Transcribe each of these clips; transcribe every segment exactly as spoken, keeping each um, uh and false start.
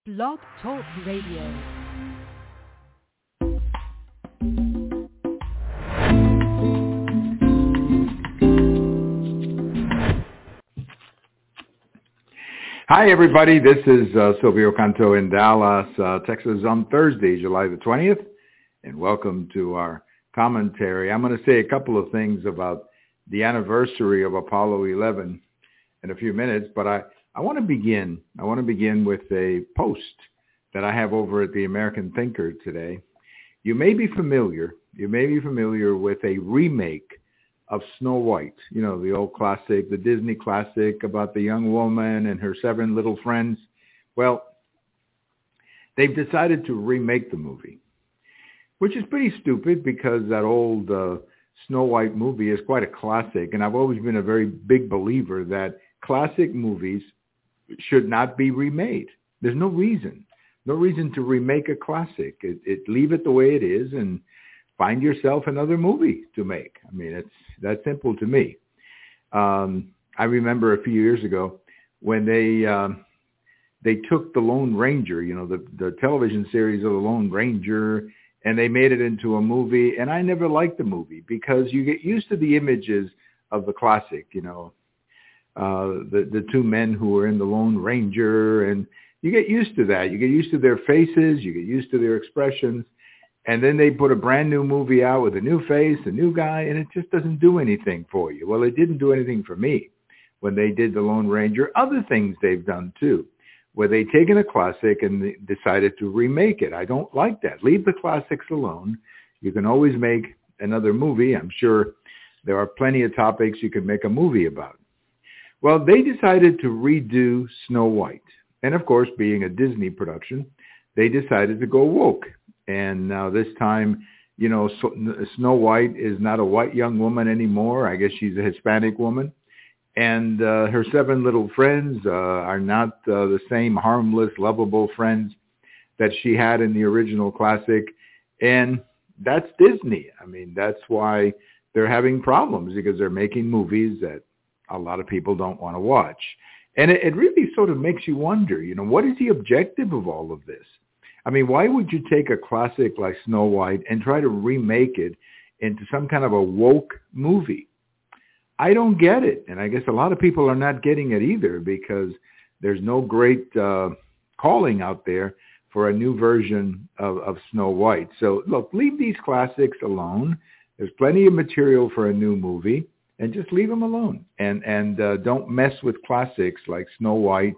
Blog Talk Radio. Hi, everybody. This is uh, Silvio Canto in Dallas, uh, Texas on Thursday, July the twentieth, and welcome to our commentary. I'm going to say a couple of things about the anniversary of Apollo eleven in a few minutes, but I, I want to begin. I want to begin with a post that I have over at the American Thinker today. You may be familiar, you may be familiar with a remake of Snow White, you know, the old classic, the Disney classic about the young woman and her seven little friends. Well, they've decided to remake the movie, which is pretty stupid because that old uh, Snow White movie is quite a classic. And I've always been a very big believer that classic movies should not be remade. There's no reason, no reason to remake a classic. It, it leave it the way it is and find yourself another movie to make. I mean, it's that simple to me. Um, I remember a few years ago when they um, they took the Lone Ranger, you know, the, the television series of the Lone Ranger, and they made it into a movie. And I never liked the movie because you get used to the images of the classic, you know, uh, the, the two men who were in the Lone Ranger. And you get used to that. You get used to their faces. You get used to their expressions. And then they put a brand new movie out with a new face, a new guy, and it just doesn't do anything for you. Well, it didn't do anything for me when they did The Lone Ranger. Other things they've done, too, where they've taken a classic and they decided to remake it. I don't like that. Leave the classics alone. You can always make another movie. I'm sure there are plenty of topics you can make a movie about. Well, they decided to redo Snow White. And, of course, being a Disney production, they decided to go woke. And now this time, you know, so, Snow White is not a white young woman anymore. I guess she's a Hispanic woman. And uh, her seven little friends uh, are not uh, the same harmless, lovable friends that she had in the original classic. And that's Disney. I mean, that's why they're having problems, because they're making movies that a lot of people don't want to watch. And it, it really sort of makes you wonder, you know, what is the objective of all of this? I mean, why would you take a classic like Snow White and try to remake it into some kind of a woke movie? I don't get it. And I guess a lot of people are not getting it either, because there's no great uh, calling out there for a new version of, of Snow White. So, look, leave these classics alone. There's plenty of material for a new movie, and just leave them alone. And, and uh, don't mess with classics like Snow White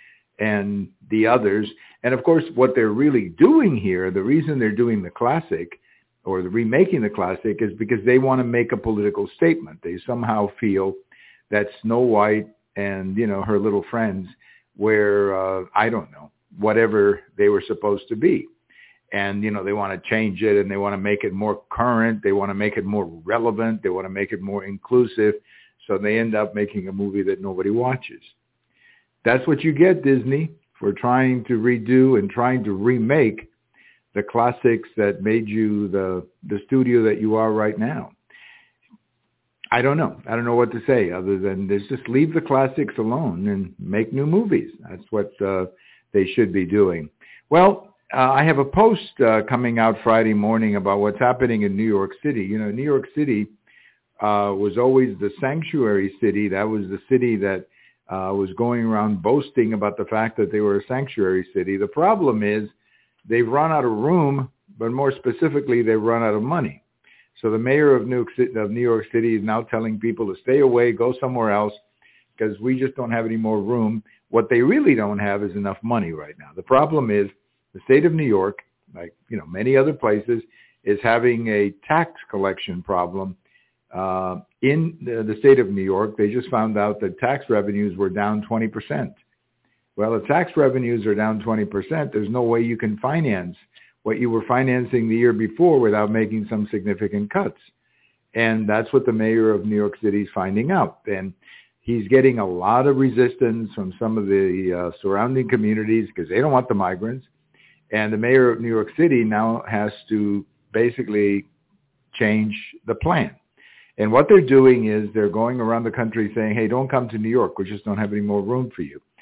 and the others. And of course, what they're really doing here, the reason they're doing the classic or the remaking the classic, is because they want to make a political statement. They somehow feel that Snow White and, you know, her little friends were, uh, I don't know, whatever they were supposed to be. And, you know, they want to change it and they want to make it more current. They want to make it more relevant. They want to make it more inclusive. So they end up making a movie that nobody watches. That's what you get, Disney, for trying to redo and trying to remake the classics that made you the the studio that you are right now. I don't know. I don't know what to say other than this: just leave the classics alone and make new movies. That's what uh, they should be doing. Well, uh, I have a post uh, coming out Friday morning about what's happening in New York City. You know, New York City uh, was always the sanctuary city. That was the city that Uh, was going around boasting about the fact that they were a sanctuary city. The problem is they've run out of room, but more specifically, they've run out of money. So the mayor of New York City, of New York City is now telling people to stay away, go somewhere else, because we just don't have any more room. What they really don't have is enough money right now. The problem is the state of New York, like, you know, many other places, is having a tax collection problem. Uh, in the, the state of New York, they just found out that tax revenues were down twenty percent. Well, if tax revenues are down twenty percent, there's no way you can finance what you were financing the year before without making some significant cuts. And that's what the mayor of New York City is finding out. And he's getting a lot of resistance from some of the uh, surrounding communities because they don't want the migrants. And the mayor of New York City now has to basically change the plan. And what they're doing is they're going around the country saying, hey, don't come to New York. We just don't have any more room for you.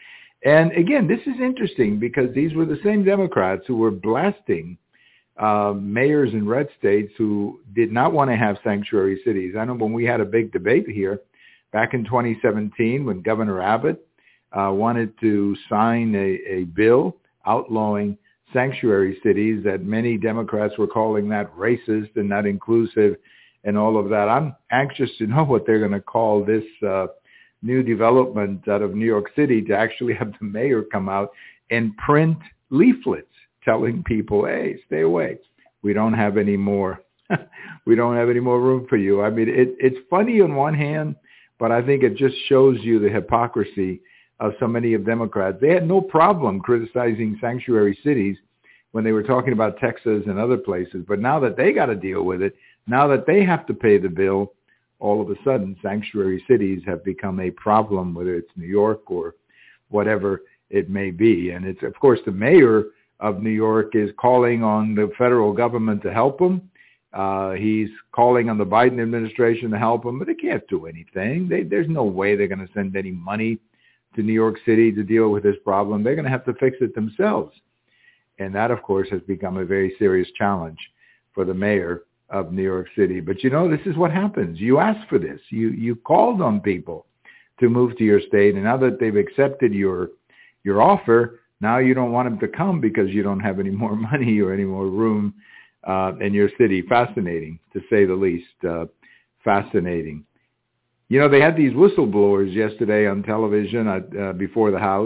And again, this is interesting because these were the same Democrats who were blasting uh, mayors in red states who did not want to have sanctuary cities. I know when we had a big debate here back in twenty seventeen when Governor Abbott uh, wanted to sign a, a bill outlawing sanctuary cities, that many Democrats were calling that racist and not inclusive and all of that. I'm anxious to know what they're going to call this uh, new development out of New York City to actually have the mayor come out and print leaflets telling people, hey, stay away. We don't have any more. we don't have any more room for you. I mean, it, it's funny on one hand, but I think it just shows you the hypocrisy of so many of Democrats. They had no problem criticizing sanctuary cities when they were talking about Texas and other places. But now that they got to deal with it, now that they have to pay the bill, all of a sudden sanctuary cities have become a problem, whether it's New York or whatever it may be. And it's, of course, the mayor of New York is calling on the federal government to help him. Uh, he's calling on the Biden administration to help him, but they can't do anything. They, there's no way they're going to send any money to New York City to deal with this problem. They're going to have to fix it themselves. And that, of course, has become a very serious challenge for the mayor of New York City. But, you know, this is what happens. You asked for this. You you called on people to move to your state, and now that they've accepted your your offer, now you don't want them to come because you don't have any more money or any more room uh, in your city. Fascinating, to say the least. Uh, fascinating. You know, they had these whistleblowers yesterday on television uh, before the House.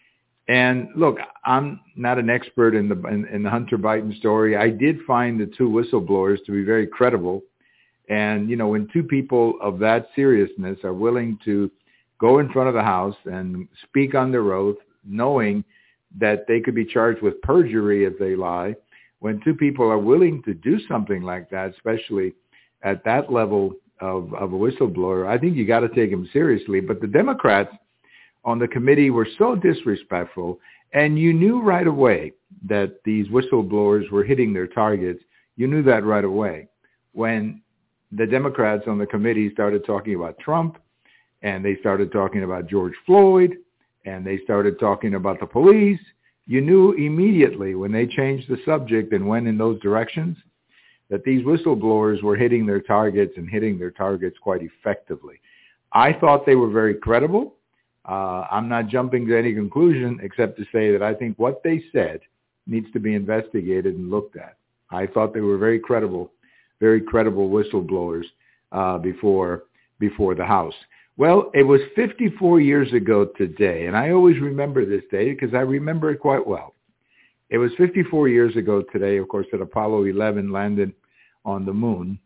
And look, I'm not an expert in the in, in the Hunter Biden story. I did find the two whistleblowers to be very credible. And, you know, when two people of that seriousness are willing to go in front of the House and speak on their oath, knowing that they could be charged with perjury if they lie, when two people are willing to do something like that, especially at that level of, of a whistleblower, I think you got to take them seriously. But the Democrats on the committee were so disrespectful, and you knew right away that these whistleblowers were hitting their targets. You knew that right away. When the Democrats on the committee started talking about Trump, and they started talking about George Floyd, and they started talking about the police, you knew immediately when they changed the subject and went in those directions that these whistleblowers were hitting their targets and hitting their targets quite effectively. I thought they were very credible. Uh, I'm not jumping to any conclusion except to say that I think what they said needs to be investigated and looked at. I thought they were very credible, very credible whistleblowers uh, before before the House. Well, it was fifty-four years ago today, and I always remember this day because I remember it quite well. It was fifty-four years ago today, of course, that Apollo eleven landed on the moon.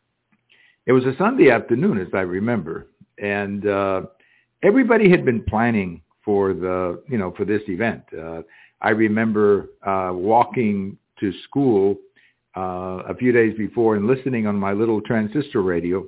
It was a Sunday afternoon, as I remember, and uh, everybody had been planning for the, you know, for this event. Uh, I remember uh, walking to school uh, a few days before and listening on my little transistor radio.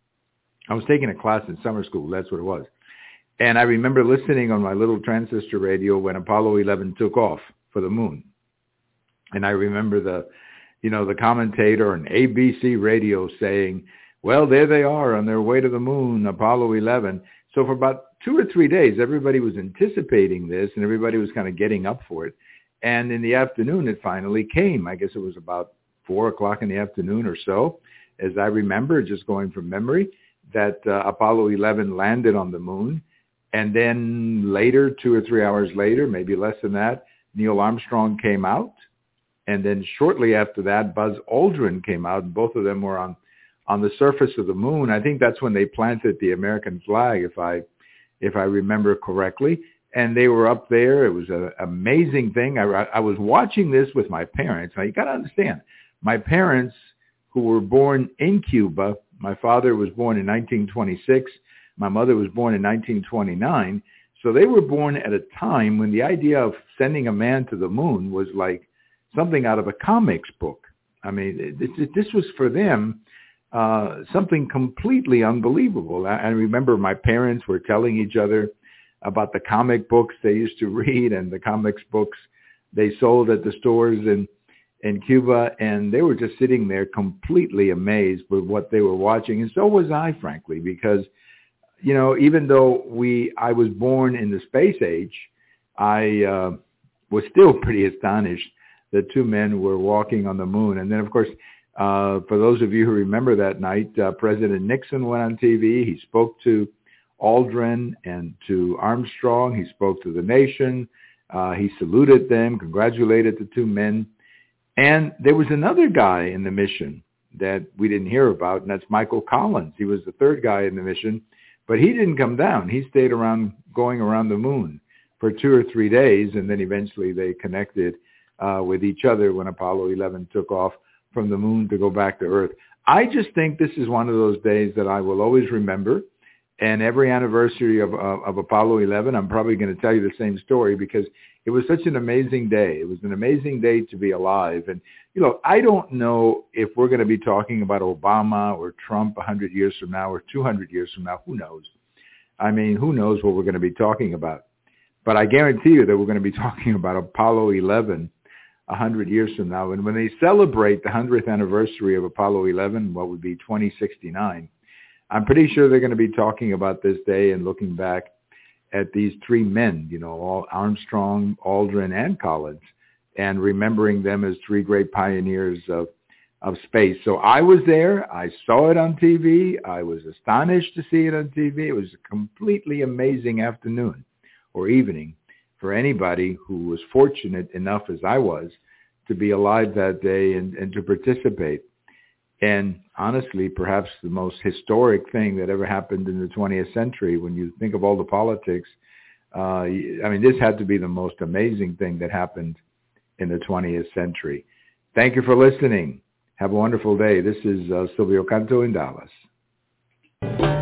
I was taking a class in summer school. That's what it was. And I remember listening on my little transistor radio when Apollo eleven took off for the moon. And I remember the, you know, the commentator on A B C radio saying, well, there they are on their way to the moon, Apollo eleven. So for about two or three days, everybody was anticipating this and everybody was kind of getting up for it. And in the afternoon, it finally came. I guess it was about four o'clock in the afternoon or so, as I remember, just going from memory, that uh, Apollo eleven landed on the moon. And then later, two or three hours later, maybe less than that, Neil Armstrong came out. And then shortly after that, Buzz Aldrin came out. And both of them were on, on the surface of the moon. I think that's when they planted the American flag, if I if I remember correctly. And they were up there. It was an amazing thing. I, I was watching this with my parents. Now, you got to understand, my parents, who were born in Cuba, my father was born in nineteen twenty-six. My mother was born in nineteen twenty-nine. So they were born at a time when the idea of sending a man to the moon was like something out of a comics book. I mean, it, it, this was for them uh, something completely unbelievable. I, I remember my parents were telling each other about the comic books they used to read and the comics books they sold at the stores in in Cuba, and they were just sitting there completely amazed with what they were watching. And so was I, frankly, because, you know, even though we, I was born in the space age, I uh, was still pretty astonished that two men were walking on the moon. And then, of course, uh, for those of you who remember that night, uh, President Nixon went on T V. He spoke to Aldrin and to Armstrong. He spoke to the nation. Uh, he saluted them, congratulated the two men. And there was another guy in the mission that we didn't hear about, and that's Michael Collins. He was the third guy in the mission, but he didn't come down. He stayed around, going around the moon for two or three days, and then eventually they connected uh, with each other when Apollo eleven took off from the moon to go back to Earth. I just think this is one of those days that I will always remember. And every anniversary of, of, of Apollo eleven, I'm probably going to tell you the same story because it was such an amazing day. It was an amazing day to be alive. And, you know, I don't know if we're going to be talking about Obama or Trump one hundred years from now or two hundred years from now. Who knows? I mean, who knows what we're going to be talking about? But I guarantee you that we're going to be talking about Apollo eleven one hundred years from now. And when they celebrate the hundredth anniversary of Apollo eleven, what would be twenty sixty-nine, I'm pretty sure they're going to be talking about this day and looking back at these three men, you know, all Armstrong, Aldrin, and Collins, and remembering them as three great pioneers of, of space. So I was there. I saw it on T V. I was astonished to see it on T V. It was a completely amazing afternoon or evening for anybody who was fortunate enough, as I was, to be alive that day and, and to participate. And honestly, perhaps the most historic thing that ever happened in the twentieth century, when you think of all the politics, uh, I mean, this had to be the most amazing thing that happened in the twentieth century. Thank you for listening. Have a wonderful day. This is uh, Silvio Canto in Dallas.